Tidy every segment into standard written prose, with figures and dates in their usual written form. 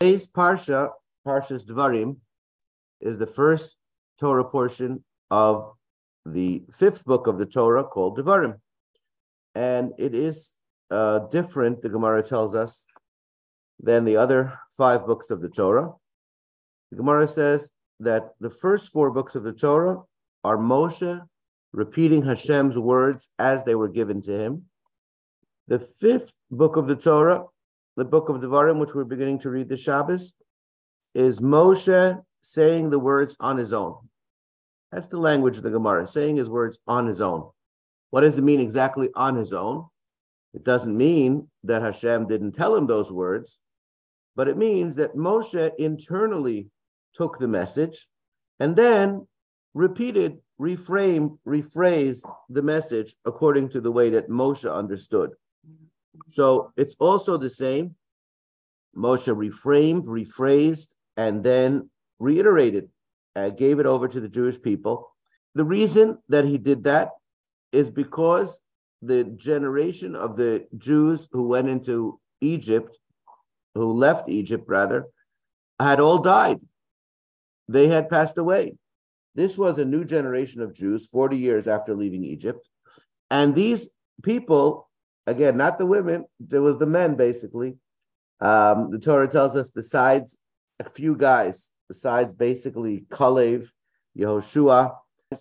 Today's Parsha, Parshas Dvarim, is the first Torah portion of the fifth book of the Torah called Dvarim. And it is different, the Gemara tells us, than the other 5 books of the Torah. The Gemara says that the first 4 books of the Torah are Moshe repeating Hashem's words as they were given to him. The 5th book of the Torah, the book of Dvarim, which we're beginning to read this Shabbos, is Moshe saying the words on his own. That's the language of the Gemara, saying his words on his own. What does it mean exactly on his own? It doesn't mean that Hashem didn't tell him those words, but it means that Moshe internally took the message and then repeated, rephrased the message according to the way that Moshe understood. So it's also the same. Moshe rephrased, and then reiterated, gave it over to the Jewish people. The reason that he did that is because the generation of the Jews who went into Egypt, who left Egypt rather, had all died. They had passed away. This was a new generation of Jews 40 years after leaving Egypt. And these people, again, not the women, there was the men basically. The Torah tells us besides a few guys, besides basically Kalev, Yehoshua,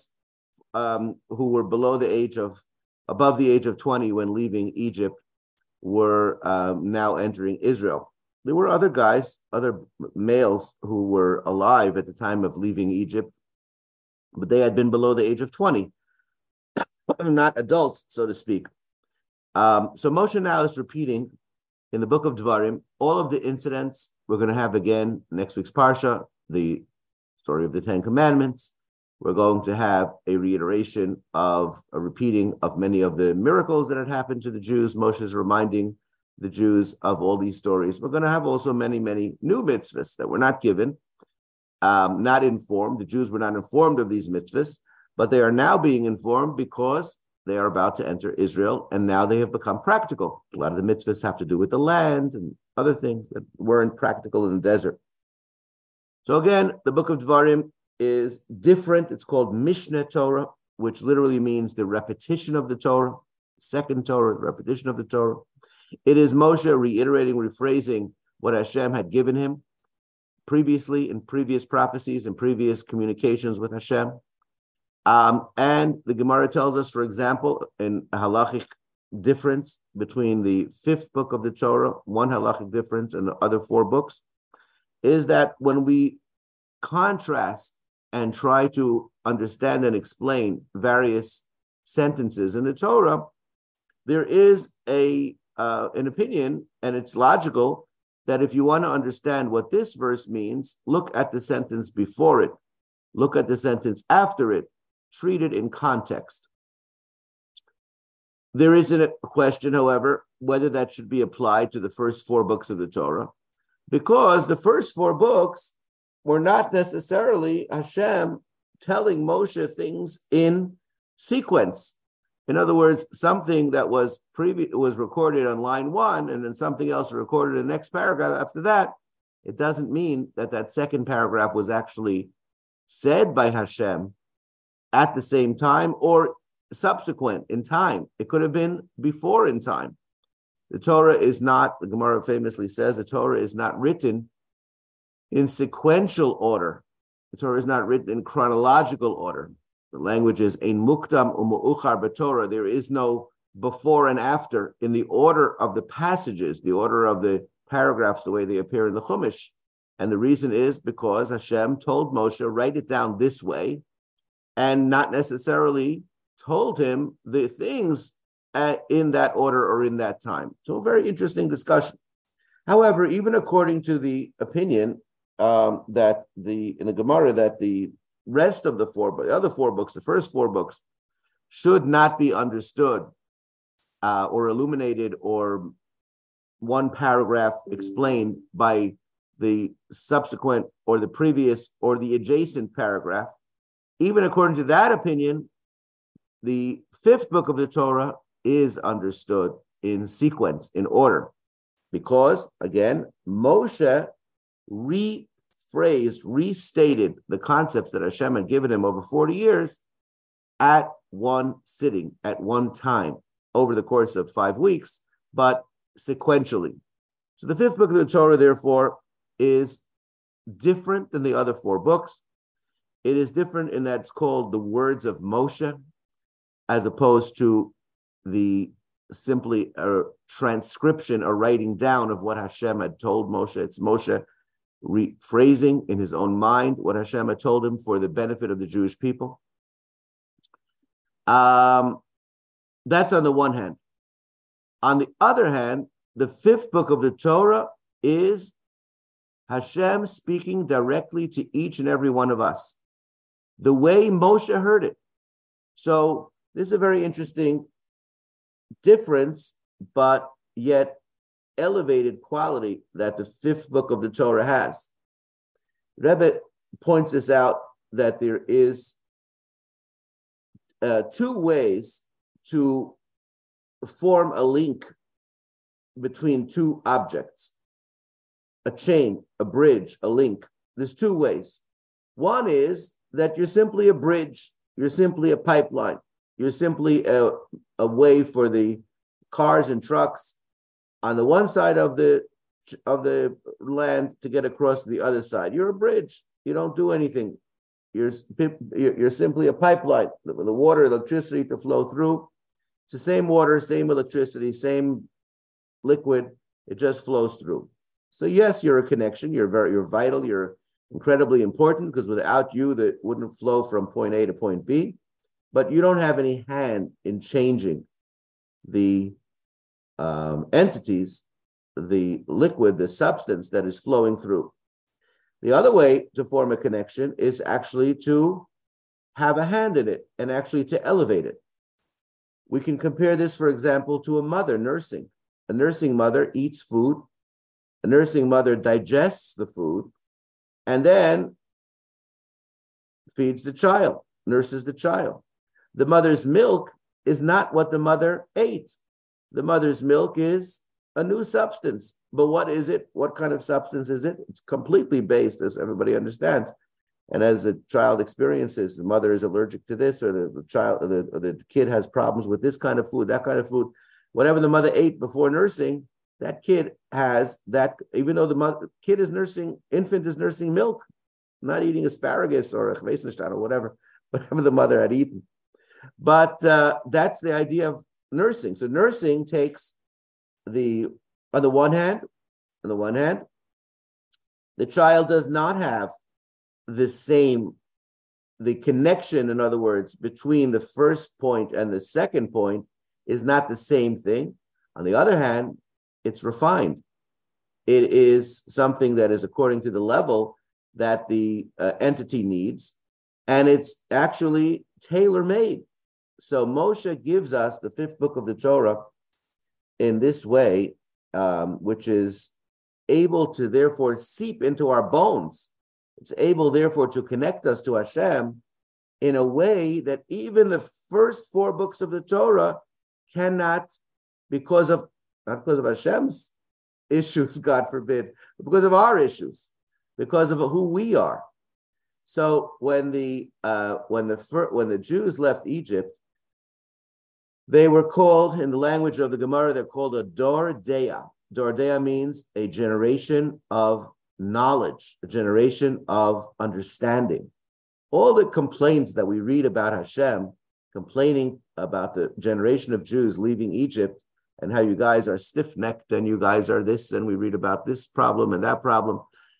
who were above the age of 20 when leaving Egypt, were now entering Israel. There were other guys, other males who were alive at the time of leaving Egypt, but they had been below the age of 20, not adults, so to speak. So Moshe now is repeating in the book of Dvarim all of the incidents we're going to have again next week's Parsha, the story of the 10 Commandments. We're going to have a reiteration of a repeating of many of the miracles that had happened to the Jews. Moshe is reminding the Jews of all these stories. We're going to have also many, many new mitzvahs that were not given, not informed. The Jews were not informed of these mitzvahs, but they are now being informed because they are about to enter Israel, and now they have become practical. A lot of the mitzvahs have to do with the land and other things that weren't practical in the desert. So again, the book of Dvarim is different. It's called Mishneh Torah, which literally means the repetition of the Torah, second Torah, the repetition of the Torah. It is Moshe reiterating, rephrasing what Hashem had given him previously in previous prophecies and previous communications with Hashem. And the Gemara tells us, for example, in a halachic difference between the 5th book of the Torah, one halachic difference, and the other 4 books, is that when we contrast and try to understand and explain various sentences in the Torah, there is an opinion, and it's logical, that if you want to understand what this verse means, look at the sentence before it, look at the sentence after it, treat it in context. There is a question, however, whether that should be applied to the first 4 books of the Torah, because the first 4 books were not necessarily Hashem telling Moshe things in sequence. In other words, something that was recorded on line 1, and then something else recorded in the next paragraph after that. It doesn't mean that that second paragraph was actually said by Hashem at the same time or subsequent in time. It could have been before in time. The Torah is not, the Gemara famously says, the Torah is not written in sequential order. The Torah is not written in chronological order. The language is ein mukdam u'mu'uchar b'Torah. There is no before and after in the order of the passages, the order of the paragraphs, the way they appear in the Chumash. And the reason is because Hashem told Moshe, write it down this way, and not necessarily told him the things in that order or in that time. So a very interesting discussion. However, even according to the opinion that in the Gemara that the rest of the other 4 books, the first 4 books, should not be understood or illuminated or one paragraph explained by the subsequent or the previous or the adjacent paragraph. Even according to that opinion, the 5th book of the Torah is understood in sequence, in order, because, again, Moshe rephrased, restated the concepts that Hashem had given him over 40 years at one sitting, at one time, over the course of 5 weeks, but sequentially. So the fifth book of the Torah, therefore, is different than the other 4 books. It is different in that it's called the words of Moshe, as opposed to the simply a transcription or writing down of what Hashem had told Moshe. It's Moshe rephrasing in his own mind what Hashem had told him for the benefit of the Jewish people. That's on the one hand. On the other hand, the fifth book of the Torah is Hashem speaking directly to each and every one of us, the way Moshe heard it. So this is a very interesting difference, but yet elevated quality that the fifth book of the Torah has. Rebbe points this out, that there is 2 ways to form a link between 2 objects, a chain, a bridge, a link. There's 2 ways. One is that you're simply a bridge, you're simply a pipeline, you're simply a way for the cars and trucks on the one side of the land to get across to the other side. You're a bridge. You don't do anything. You're simply a pipeline. The water, electricity to flow through. It's the same water, same electricity, same liquid. It just flows through. So yes, you're a connection. You're vital. You're incredibly important, because without you, that wouldn't flow from point A to point B. But you don't have any hand in changing the entities, the liquid, the substance that is flowing through. The other way to form a connection is actually to have a hand in it and actually to elevate it. We can compare this, for example, to a mother nursing. A nursing mother eats food. A nursing mother digests the food and then feeds the child, nurses the child. The mother's milk is not what the mother ate. The mother's milk is a new substance. But what is it? What kind of substance is it? It's completely based, as everybody understands. And as the child experiences, the mother is allergic to this, or the child, or the kid has problems with this kind of food, that kind of food. Whatever the mother ate before nursing, that kid has that, even though the infant is nursing milk, not eating asparagus or a chveisnishtan or whatever the mother had eaten. But that's the idea of nursing. So nursing takes on the one hand, the child does not have the connection, in other words, between the first point and the second point is not the same thing. On the other hand, it's refined. It is something that is according to the level that the entity needs, and it's actually tailor-made. So Moshe gives us the fifth book of the Torah in this way, which is able to therefore seep into our bones. It's able therefore to connect us to Hashem in a way that even the first 4 books of the Torah cannot, not because of Hashem's issues, God forbid, but because of our issues, because of who we are. So when the Jews left Egypt, they were called, in the language of the Gemara, they're called a Dor Deah. Dor Deah means a generation of knowledge, a generation of understanding. All the complaints that we read about Hashem, complaining about the generation of Jews leaving Egypt and how you guys are stiff-necked and you guys are this, and we read about this problem and that problem.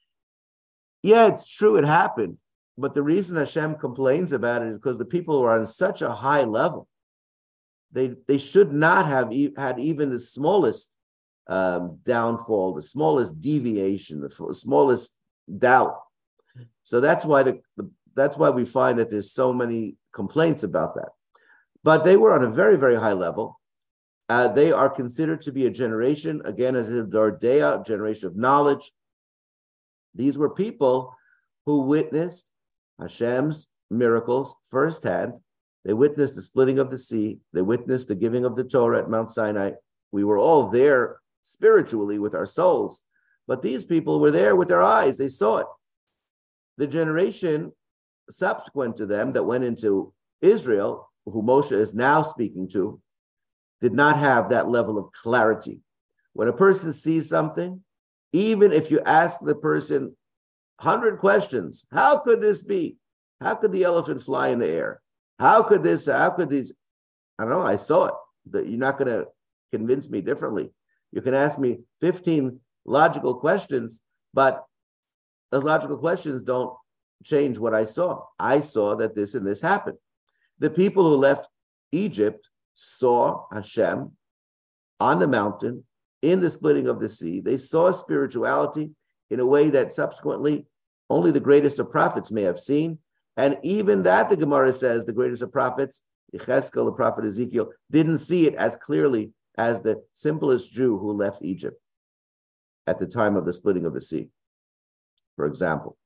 Yeah, it's true, it happened. But the reason Hashem complains about it is because the people were on such a high level. They should not have had even the smallest downfall, the smallest deviation, the smallest doubt. So that's why we find that there's so many complaints about that. But they were on a very, very high level. They are considered to be a generation, again, as a Dor Deah, generation of knowledge. These were people who witnessed Hashem's miracles firsthand. They witnessed the splitting of the sea. They witnessed the giving of the Torah at Mount Sinai. We were all there spiritually with our souls, But these people were there with their eyes. They saw it. The generation subsequent to them that went into Israel, who Moshe is now speaking to, did not have that level of clarity. When a person sees something, even if you ask the person 100 questions, how could this be? How could the elephant fly in the air? How could these, I don't know, I saw it. You're not going to convince me differently. You can ask me 15 logical questions, but those logical questions don't change what I saw. I saw that this and this happened. The people who left Egypt saw Hashem on the mountain in the splitting of the sea. They saw spirituality in a way that subsequently only the greatest of prophets may have seen. And even that, the Gemara says, the greatest of prophets, Yechezkel, the prophet Ezekiel, didn't see it as clearly as the simplest Jew who left Egypt at the time of the splitting of the sea, for example.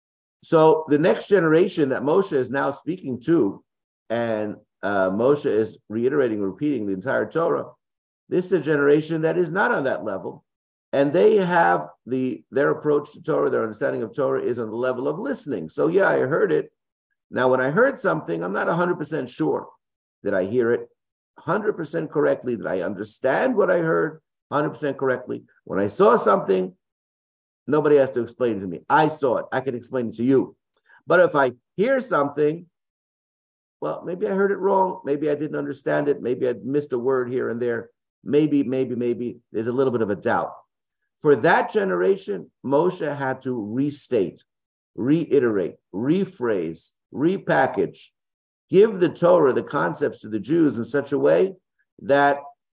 So the next generation that Moshe is now speaking to, and Moshe is reiterating and repeating the entire Torah, this is a generation that is not on that level. And they have their approach to Torah, their understanding of Torah is on the level of listening. So yeah, I heard it. Now, when I heard something, I'm not 100% sure. Did I hear it 100% correctly? Did I understand what I heard 100% correctly? When I saw something, nobody has to explain it to me. I saw it. I can explain it to you. But if I hear something, well, maybe I heard it wrong. Maybe I didn't understand it. Maybe I missed a word here and there. Maybe there's a little bit of a doubt. For that generation, Moshe had to restate, reiterate, rephrase, repackage, give the Torah, the concepts to the Jews in such a way that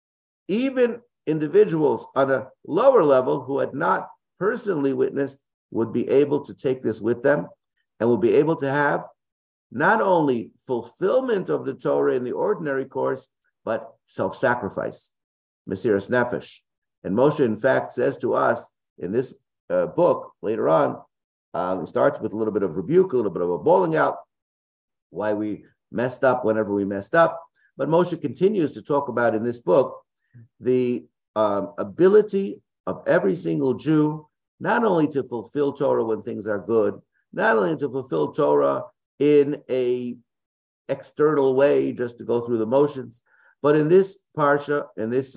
even individuals on a lower level who had not personally witnessed would be able to take this with them and would be able to have not only fulfillment of the Torah in the ordinary course, but self-sacrifice, Mesiras Nefesh. And Moshe, in fact, says to us in this book later on, it starts with a little bit of rebuke, a little bit of a bawling out, why we messed up whenever we messed up. But Moshe continues to talk about in this book the ability of every single Jew not only to fulfill Torah when things are good, not only to fulfill Torah in a external way, just to go through the motions, but in this parsha, in this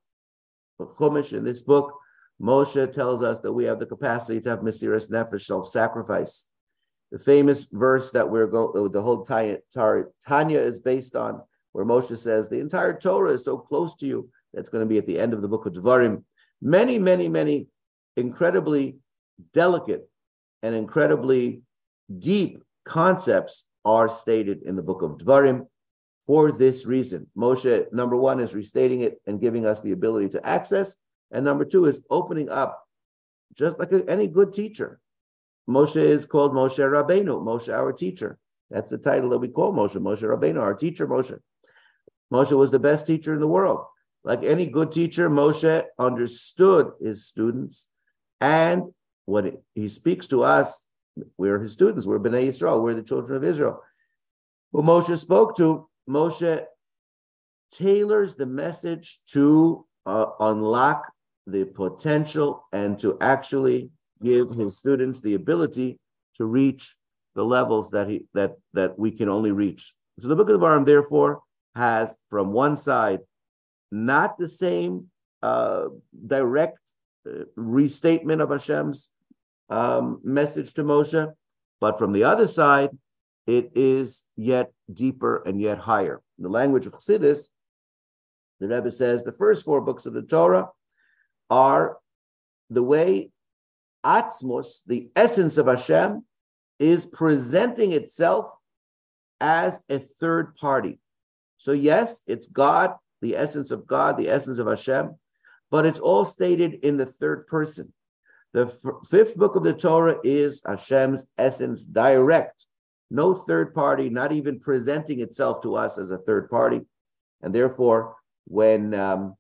Chumash, in this book, Moshe tells us that we have the capacity to have Mesiras Nefesh, self-sacrifice. The famous verse that the whole Tanya is based on, where Moshe says, the entire Torah is so close to you. That's going to be at the end of the book of Devarim. Many, many, many incredibly delicate and incredibly deep concepts are stated in the book of Devarim. For this reason, Moshe, number one, is restating it and giving us the ability to access. And number two is opening up, just like any good teacher. Moshe is called Moshe Rabbeinu, Moshe, our teacher. That's the title that we call Moshe, Moshe Rabbeinu, our teacher, Moshe. Moshe was the best teacher in the world. Like any good teacher, Moshe understood his students. And when he speaks to us, we're his students, we're Bnei Yisrael, we're the children of Israel. Who Moshe spoke to, Moshe tailors the message to unlock the potential and to actually give his students the ability to reach the levels that we can only reach. So the book of Devarim, therefore, has from one side not the same direct restatement of Hashem's message to Moshe, but from the other side, it is yet deeper and yet higher. In the language of Chassidus, the Rebbe says the first four books of the Torah are the way Atzmos, the essence of Hashem, is presenting itself as a third party. So yes, it's God, the essence of God, the essence of Hashem, but it's all stated in the third person. The fifth book of the Torah is Hashem's essence direct. No third party, not even presenting itself to us as a third party. And therefore, when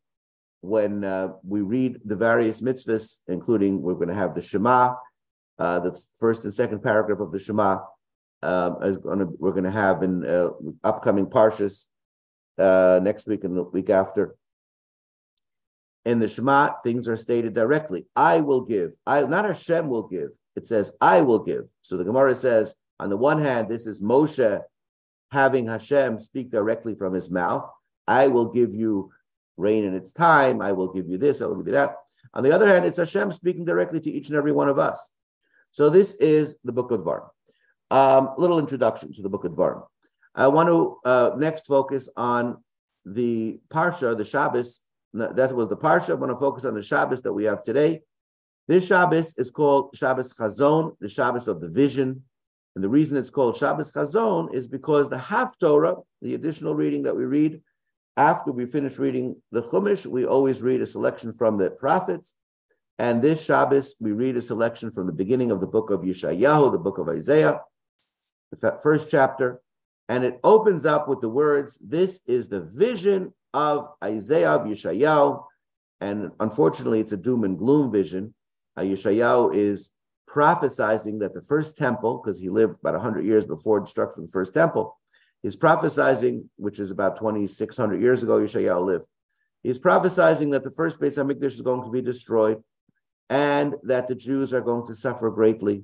we read the various mitzvahs, including we're going to have the Shema, the first and second paragraph of the Shema, we're going to have in upcoming parshas next week and the week after. In the Shema, things are stated directly. I will give. Not Hashem will give. It says, I will give. So the Gemara says, on the one hand, this is Moshe having Hashem speak directly from his mouth. I will give you rain in its time. I will give you this. I will give you that. On the other hand, it's Hashem speaking directly to each and every one of us. So this is the book of Dvarim. Little introduction to the book of Dvarim. I want to next focus on the Parsha, the Shabbos. That was the Parsha. I want to focus on the Shabbos that we have today. This Shabbos is called Shabbos Chazon, the Shabbos of the vision. And the reason it's called Shabbos Chazon is because the Haftorah, the additional reading that we read after we finish reading the Chumash, we always read a selection from the prophets. And this Shabbos, we read a selection from the beginning of the book of Yeshayahu, the book of Isaiah, the first chapter. And it opens up with the words, this is the vision of Isaiah, of Yeshayahu. And unfortunately, it's a doom and gloom vision. Yeshayahu is prophesizing that the first temple, because he lived about 100 years before destruction of the first temple, he's prophesizing, which is about 2,600 years ago, Yeshayahu lived. He's prophesizing that the first Beis HaMikdash is going to be destroyed and that the Jews are going to suffer greatly.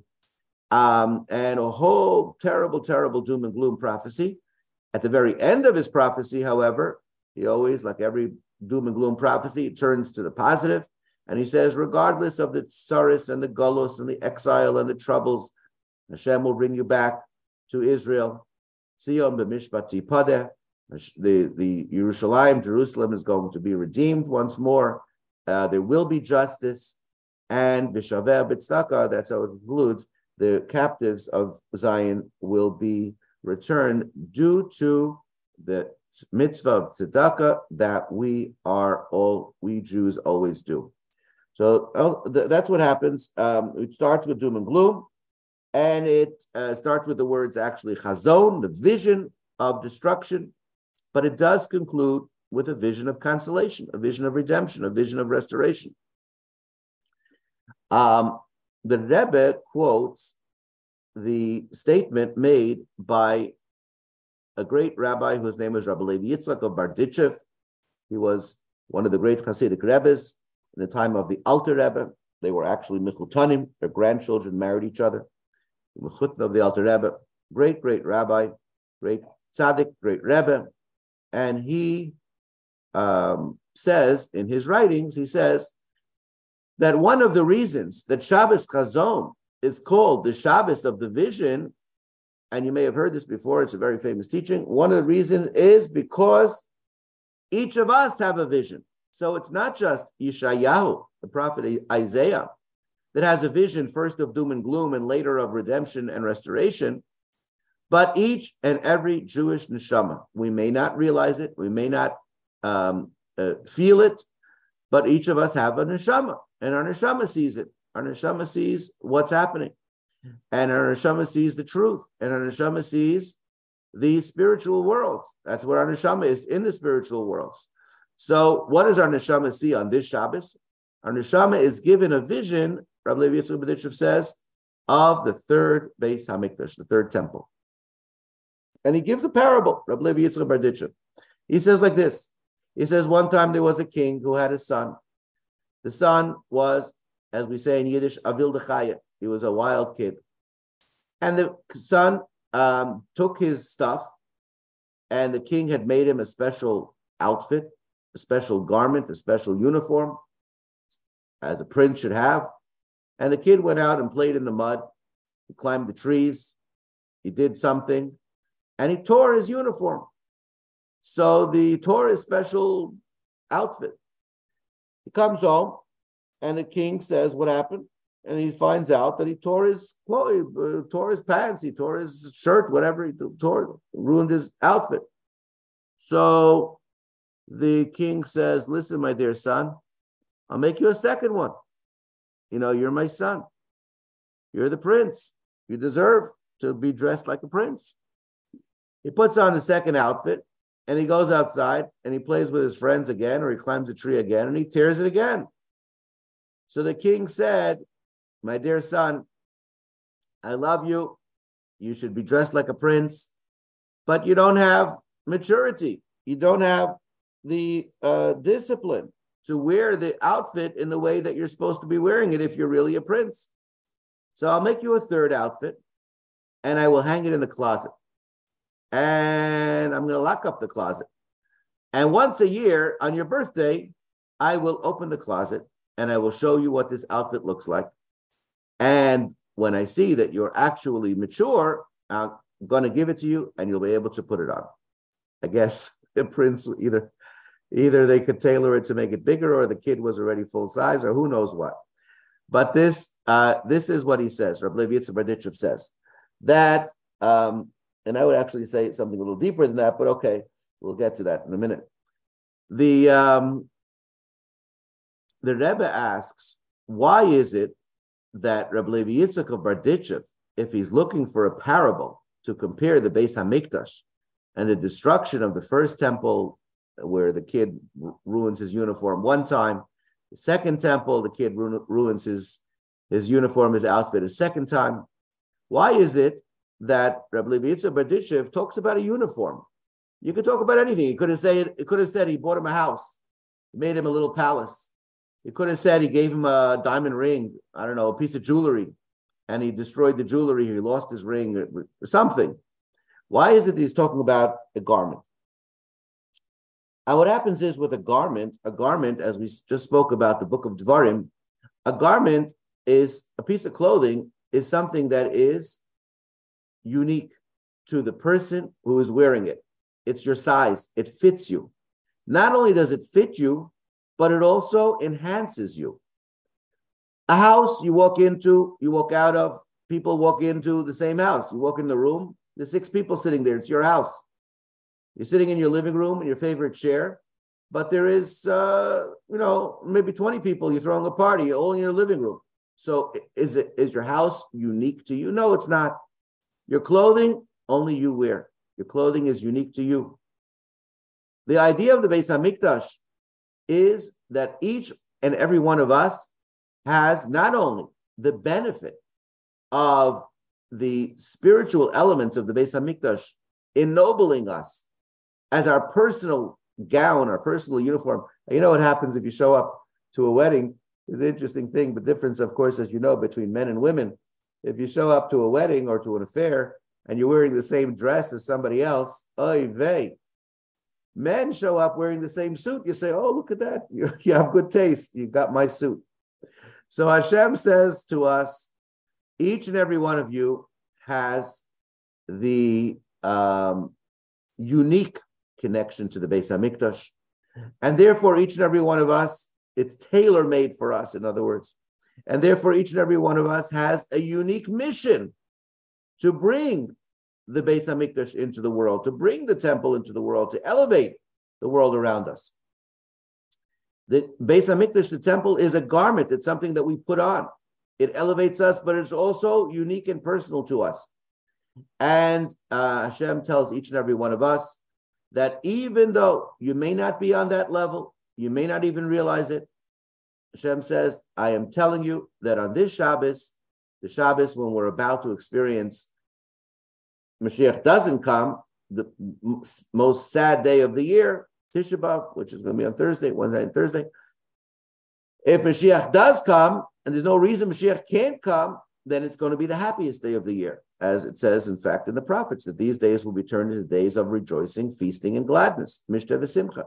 And a whole terrible, terrible doom and gloom prophecy. At the very end of his prophecy, however, he always, like every doom and gloom prophecy, turns to the positive. And he says, regardless of the tsaris and the galus and the exile and the troubles, Hashem will bring you back to Israel. Sion b'mishpat tipadeh. The Yerushalayim, Jerusalem, is going to be redeemed once more. There will be justice. And v'shaveh b'tzedakah, that's how it concludes, the captives of Zion will be returned due to the mitzvah of tzedakah that we Jews always do. So that's what happens. It starts with doom and gloom, and it starts with the words actually chazon, the vision of destruction, but it does conclude with a vision of consolation, a vision of redemption, a vision of restoration. The Rebbe quotes the statement made by a great rabbi whose name was Rabbi Levi Yitzchak of Barditchev. He was one of the great Hasidic Rebbes in the time of the Alter Rebbe. They were actually Mechutanim. Their grandchildren married each other. Mechutna of the Alter Rebbe, great rabbi, great tzaddik, great Rebbe. And he says in his writings, he says that one of the reasons that Shabbos Chazon is called the Shabbos of the vision, and you may have heard this before, it's a very famous teaching, one of the reasons is because each of us have a vision. So it's not just Yeshayahu, the prophet Isaiah, that has a vision first of doom and gloom and later of redemption and restoration, but each and every Jewish neshama. We may not realize it, we may not feel it, but each of us have a neshama, and our neshama sees it. Our neshama sees what's happening, and our neshama sees the truth, and our neshama sees the spiritual worlds. That's where our neshama is, in the spiritual worlds. So what does our neshama see on this Shabbos? Our neshama is given a vision, Rabbi Levi Yitzchak Berditchev says, of the third Beis HaMikdash, the third temple. And he gives a parable, Rabbi Levi Yitzchak Berditchev. He says like this. He says, one time there was a king who had a son. The son was, as we say in Yiddish, avil dechaya. He was a wild kid. And the son took his stuff, and the king had made him a special outfit, a special garment, a special uniform, as a prince should have. And the kid went out and played in the mud. He climbed the trees. He did something, and he tore his uniform. So he tore his special outfit. He comes home, and the king says, what happened? And he finds out that he tore his clothes, tore his pants, he tore his shirt, whatever he tore, ruined his outfit. So the king says, listen, my dear son, I'll make you a second one. You know, you're my son. You're the prince. You deserve to be dressed like a prince. He puts on the second outfit, and he goes outside, and he plays with his friends again, or he climbs a tree again, and he tears it again. So the king said, my dear son, I love you. You should be dressed like a prince, but you don't have maturity. You don't have the discipline. to wear the outfit in the way that you're supposed to be wearing it if you're really a prince. So I'll make you a third outfit, and I will hang it in the closet. And I'm going to lock up the closet. And once a year, on your birthday, I will open the closet, and I will show you what this outfit looks like. And when I see that you're actually mature, I'm going to give it to you, and you'll be able to put it on. I guess the prince either they could tailor it to make it bigger, or the kid was already full size, or who knows what. But this is what he says. Rabbi Levi Yitzchak Berditchev says that, and I would actually say something a little deeper than that, but okay, we'll get to that in a minute. The Rebbe asks, why is it that Rabbi Levi Yitzchak of Berditchev, if he's looking for a parable to compare the Beis Hamikdash and the destruction of the first temple, where the kid ruins his uniform one time, the second temple, the kid ruins his uniform, his outfit a second time. Why is it that Rabbi Levi Yitzchak Berditchev talks about a uniform? You could talk about anything. He could have said he bought him a house, he made him a little palace. He could have said he gave him a diamond ring, I don't know, a piece of jewelry, and he destroyed the jewelry, he lost his ring, or something. Why is it that he's talking about a garment? And what happens is with a garment, as we just spoke about the book of Devarim, a garment is a piece of clothing, is something that is unique to the person who is wearing it. It's your size. It fits you. Not only does it fit you, but it also enhances you. A house you walk out of, people walk into the same house. You walk in the room, there's 6 people sitting there. It's your house. You're sitting in your living room in your favorite chair, but there is, maybe 20 people. You're throwing a party all in your living room. So is your house unique to you? No, it's not. Your clothing, only you wear. Your clothing is unique to you. The idea of the Beis Hamikdash is that each and every one of us has not only the benefit of the spiritual elements of the Beis Hamikdash ennobling us as our personal gown, our personal uniform. You know what happens if you show up to a wedding? It's an interesting thing. The difference, of course, as you know, between men and women. If you show up to a wedding or to an affair and you're wearing the same dress as somebody else, oy vey. Men show up wearing the same suit. You say, oh, look at that. You have good taste. You got my suit. So Hashem says to us, each and every one of you has the unique connection to the Beis Hamikdash. And therefore, each and every one of us, it's tailor-made for us, in other words. And therefore, each and every one of us has a unique mission to bring the Beis Hamikdash into the world, to bring the temple into the world, to elevate the world around us. The Beis Hamikdash, the temple, is a garment. It's something that we put on. It elevates us, but it's also unique and personal to us. And Hashem tells each and every one of us that even though you may not be on that level, you may not even realize it, Hashem says, I am telling you that on this Shabbos, the Shabbos when we're about to experience Mashiach doesn't come, the most sad day of the year, Tisha B'Av, which is going to be on Thursday, Wednesday and Thursday. If Mashiach does come, and there's no reason Mashiach can't come, then it's going to be the happiest day of the year. As it says, in fact, in the prophets, that these days will be turned into days of rejoicing, feasting, and gladness. Mishteh v'simcha.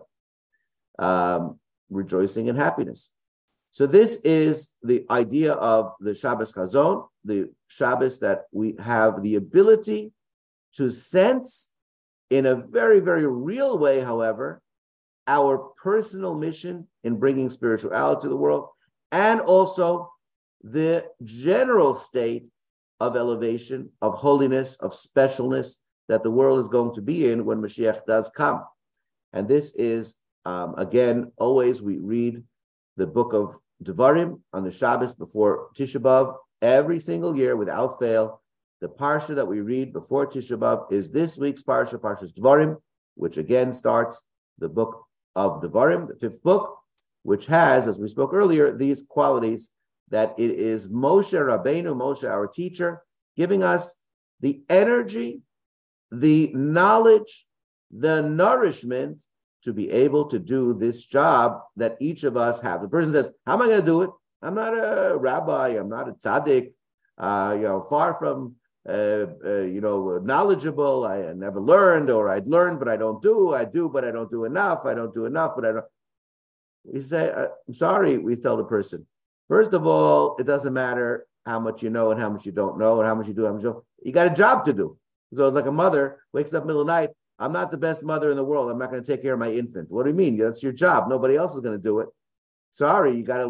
Rejoicing and happiness. So this is the idea of the Shabbos Chazon, the Shabbos that we have the ability to sense in a very, very real way, however, our personal mission in bringing spirituality to the world, and also the general state of elevation, of holiness, of specialness that the world is going to be in when Mashiach does come. And this is, again, always we read the book of Devarim on the Shabbos before Tisha B'Av, every single year without fail. The parsha that we read before Tisha B'Av is this week's parsha, Parshas Devarim, which again starts the book of Devarim, the 5th book, which has, as we spoke earlier, these qualities that it is Moshe Rabbeinu, Moshe, our teacher, giving us the energy, the knowledge, the nourishment to be able to do this job that each of us have. The person says, how am I going to do it? I'm not a rabbi. I'm not a tzaddik. Far from knowledgeable. I never learned, or I'd learned, but I don't do. I do, but I don't do enough. I don't do enough, but I don't. We say, I'm sorry, we tell the person. First of all, it doesn't matter how much you know and how much you don't know and how much you do, how much you don't. You got a job to do. So it's like a mother wakes up in the middle of the night. I'm not the best mother in the world. I'm not going to take care of my infant. What do you mean? That's your job. Nobody else is going to do it. Sorry, you gotta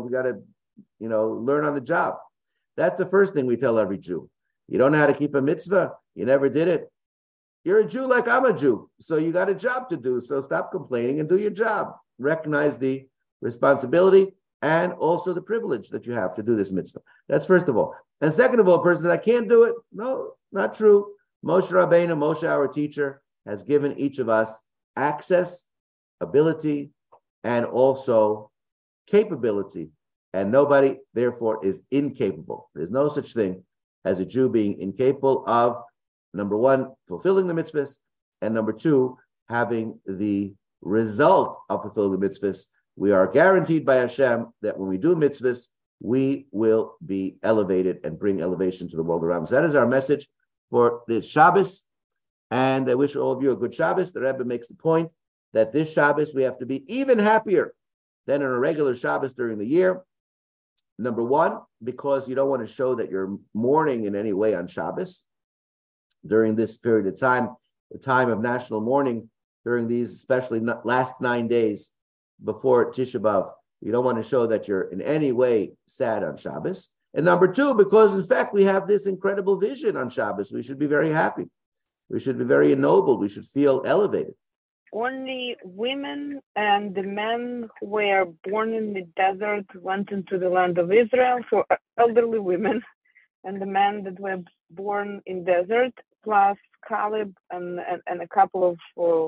learn on the job. That's the first thing we tell every Jew. You don't know how to keep a mitzvah. You never did it. You're a Jew like I'm a Jew. So you got a job to do. So stop complaining and do your job. Recognize the responsibility and also the privilege that you have to do this mitzvah. That's first of all. And second of all, a person says, I can't do it. No, not true. Moshe Rabbeinu, Moshe, our teacher, has given each of us access, ability, and also capability. And nobody, therefore, is incapable. There's no such thing as a Jew being incapable of, number one, fulfilling the mitzvahs, and number two, having the result of fulfilling the mitzvahs. We are guaranteed by Hashem that when we do mitzvahs, we will be elevated and bring elevation to the world around us. That is our message for this Shabbos, and I wish all of you a good Shabbos. The Rebbe makes the point that this Shabbos we have to be even happier than on a regular Shabbos during the year. Number one, because you don't want to show that you're mourning in any way on Shabbos during this period of time, the time of national mourning during these, especially last 9 days before Tisha B'Av. You don't want to show that you're in any way sad on Shabbos. And number two, because in fact we have this incredible vision on Shabbos. We should be very happy. We should be very ennobled. We should feel elevated. Only women and the men who were born in the desert went into the land of Israel, so elderly women, and the men that were born in desert, plus Caleb and a couple of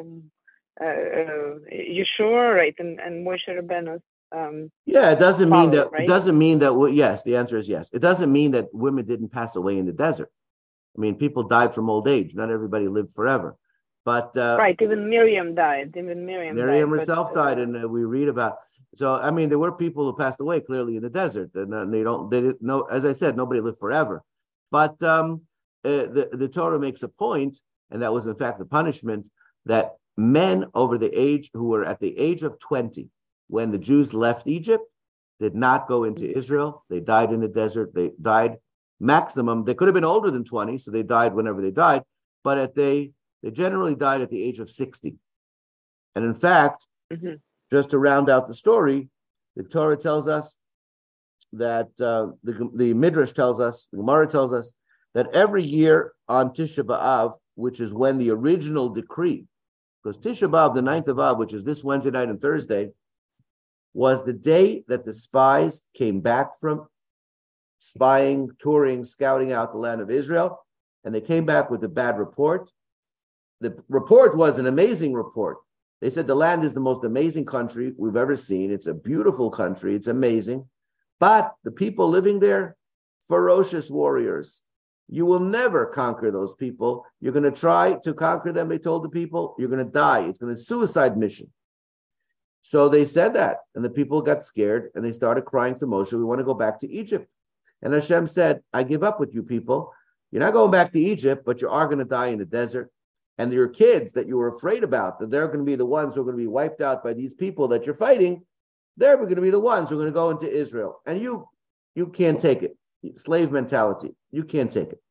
Yeshua, right, and Moshe Rabbeinu's. It doesn't mean that. Right? It doesn't mean that. Yes, the answer is yes. It doesn't mean that women didn't pass away in the desert. I mean, people died from old age. Not everybody lived forever. But right, even Miriam died. Miriam herself died, and we read about. So I mean, there were people who passed away clearly in the desert, and they didn't know. As I said, nobody lived forever. But the Torah makes a point, and that was in fact the punishment, that men over the age who were at the age of 20 when the Jews left Egypt did not go into Israel. They died in the desert. They died maximum. They could have been older than 20, so they died whenever they died. But they generally died at the age of 60. And in fact, just to round out the story, the Torah tells us that the Midrash tells us, the Gemara tells us, that every year on Tisha B'Av, which is when the original decree, because Tisha B'Av, the 9th of Av, which is this Wednesday night and Thursday, was the day that the spies came back from spying, touring, scouting out the land of Israel, and they came back with a bad report. The report was an amazing report. They said the land is the most amazing country we've ever seen. It's a beautiful country. It's amazing. But the people living there, ferocious warriors. You will never conquer those people. You're going to try to conquer them, they told the people. You're going to die. It's going to be a suicide mission. So they said that, and the people got scared, and they started crying to Moshe, we want to go back to Egypt. And Hashem said, I give up with you people. You're not going back to Egypt, but you are going to die in the desert. And your kids that you were afraid about, that they're going to be the ones who are going to be wiped out by these people that you're fighting, they're going to be the ones who are going to go into Israel. And you can't take it. Slave mentality. You can't take it.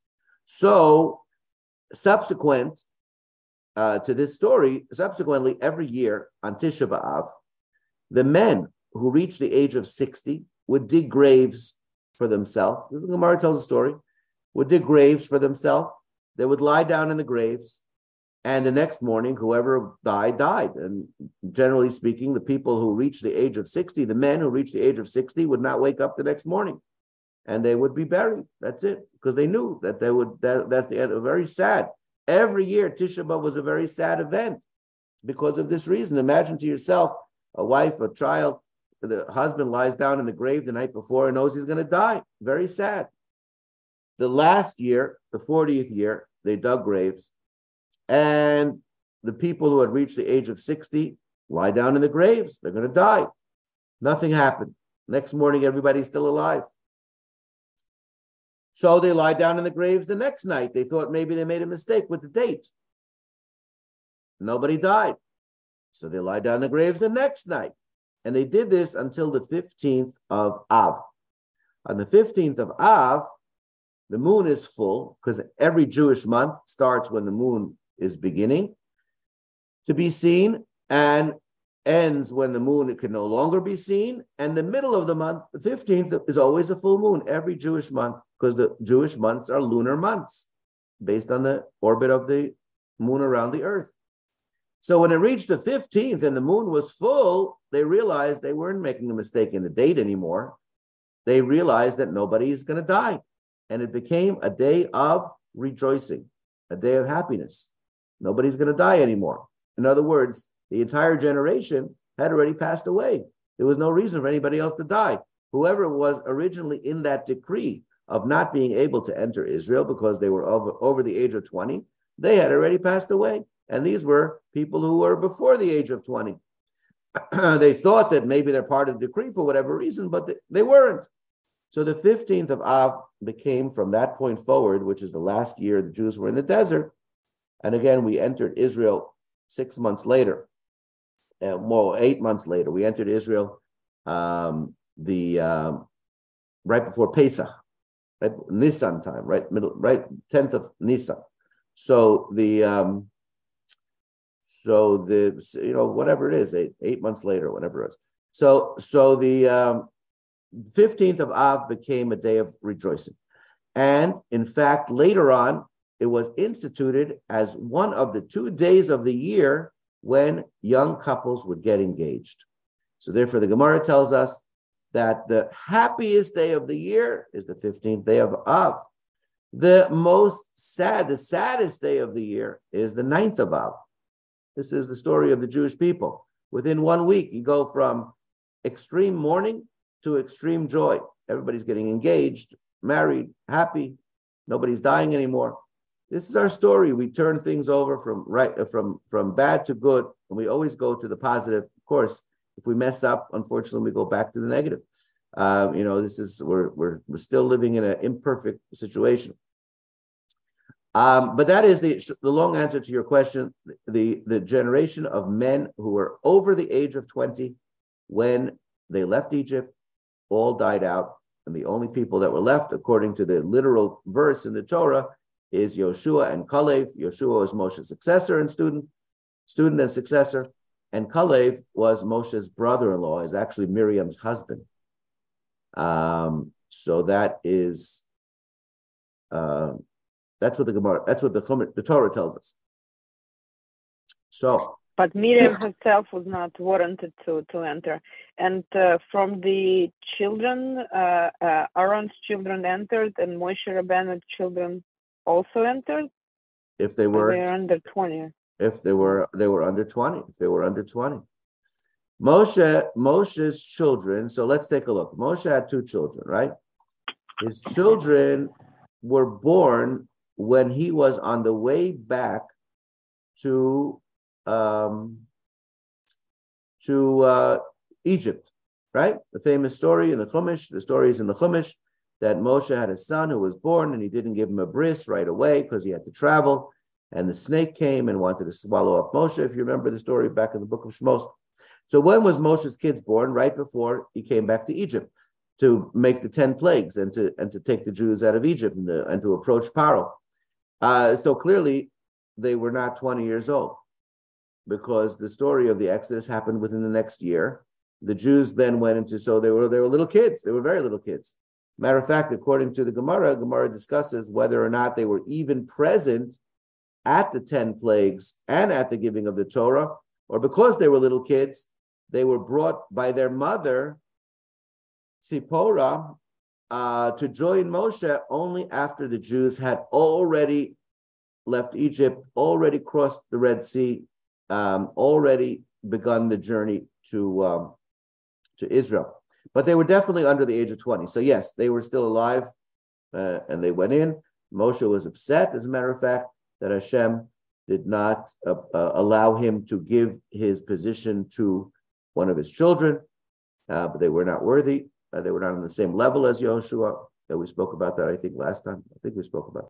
So, subsequent to this story, subsequently, every year on Tisha B'Av, the men who reached the age of 60 would dig graves for themselves. The Gemara tells a story. Would dig graves for themselves. They would lie down in the graves, and the next morning, whoever died. And generally speaking, the people who reached the age of 60, the men who reached the age of 60 would not wake up the next morning, and they would be buried. That's it, because they knew that they would. That's the end. Very sad. Every year, Tisha B'Av was a very sad event because of this reason. Imagine to yourself a wife, a child, the husband lies down in the grave the night before and knows he's going to die. Very sad. The last year, the 40th year, they dug graves, and the people who had reached the age of 60 lie down in the graves. They're going to die. Nothing happened. Next morning, everybody's still alive. So they lie down in the graves the next night. They thought maybe they made a mistake with the date. Nobody died. So they lie down in the graves the next night. And they did this until the 15th of Av. On the 15th of Av, the moon is full, because every Jewish month starts when the moon is beginning to be seen and ends when the moon can no longer be seen. And the middle of the month, the 15th, is always a full moon every Jewish month, because the Jewish months are lunar months based on the orbit of the moon around the earth. So when it reached the 15th and the moon was full, they realized they weren't making a mistake in the date anymore. They realized that nobody is going to die. And it became a day of rejoicing, a day of happiness. Nobody's going to die anymore. In other words, the entire generation had already passed away. There was no reason for anybody else to die. Whoever was originally in that decree of not being able to enter Israel because they were over the age of 20, they had already passed away. And these were people who were before the age of 20. They thought that maybe they're part of the decree for whatever reason, but they weren't. So the 15th of Av became, from that point forward, which is the last year the Jews were in the desert. And again, we entered Israel 6 months later. 8 months later. We entered Israel right before Pesach, right, Nisan time, right 10th of Nisan. So whatever it is, eight months later, whatever it is. So the 15th of Av became a day of rejoicing. And in fact, later on, it was instituted as one of the 2 days of the year when young couples would get engaged. So therefore, the Gemara tells us that the happiest day of the year is the 15th day of Av. The saddest day of the year is the 9th of Av. This is the story of the Jewish people. Within 1 week, you go from extreme mourning to extreme joy. Everybody's getting engaged, married, happy. Nobody's dying anymore. This is our story. We turn things over from bad to good, and we always go to the positive. Of course, if we mess up, unfortunately, we go back to the negative. We're still living in an imperfect situation. But that is the long answer to your question. The generation of men who were over the age of 20 when they left Egypt all died out. And the only people that were left, according to the literal verse in the Torah, is Yoshua and Kalev. Yoshua was Moshe's successor and student and successor. And Kalev was Moshe's brother-in-law, is actually Miriam's husband. So that is... That's what the Gemara, that's what the Torah tells us. So, but Miriam herself was not warranted to enter. And from the children, Aaron's children entered, and Moshe Rabbeinu's children also entered. If they were under 20. If they were under 20. If they were under 20. Moshe's children. So let's take a look. Moshe had 2 children, right? His children were born when he was on the way back to Egypt, right? The famous story in the Chumash, the story is in the Chumash, that Moshe had a son who was born and he didn't give him a bris right away because he had to travel, and the snake came and wanted to swallow up Moshe, if you remember the story back in the book of Shmos. So when was Moshe's kids born? Right before he came back to Egypt to make the 10 plagues and to take the Jews out of Egypt and to approach Paro. So clearly, they were not 20 years old, because the story of the Exodus happened within the next year. The Jews then went into, so they were little kids. They were very little kids. Matter of fact, according to the Gemara discusses whether or not they were even present at the 10 plagues and at the giving of the Torah, or because they were little kids, they were brought by their mother, Zipporah, to join Moshe only after the Jews had already left Egypt, already crossed the Red Sea, already begun the journey to Israel. But they were definitely under the age of 20. So yes, they were still alive, and they went in. Moshe was upset, as a matter of fact, that Hashem did not allow him to give his position to one of his children, but they were not worthy. They were not on the same level as Yehoshua. That we spoke about that, I think, last time. I think we spoke about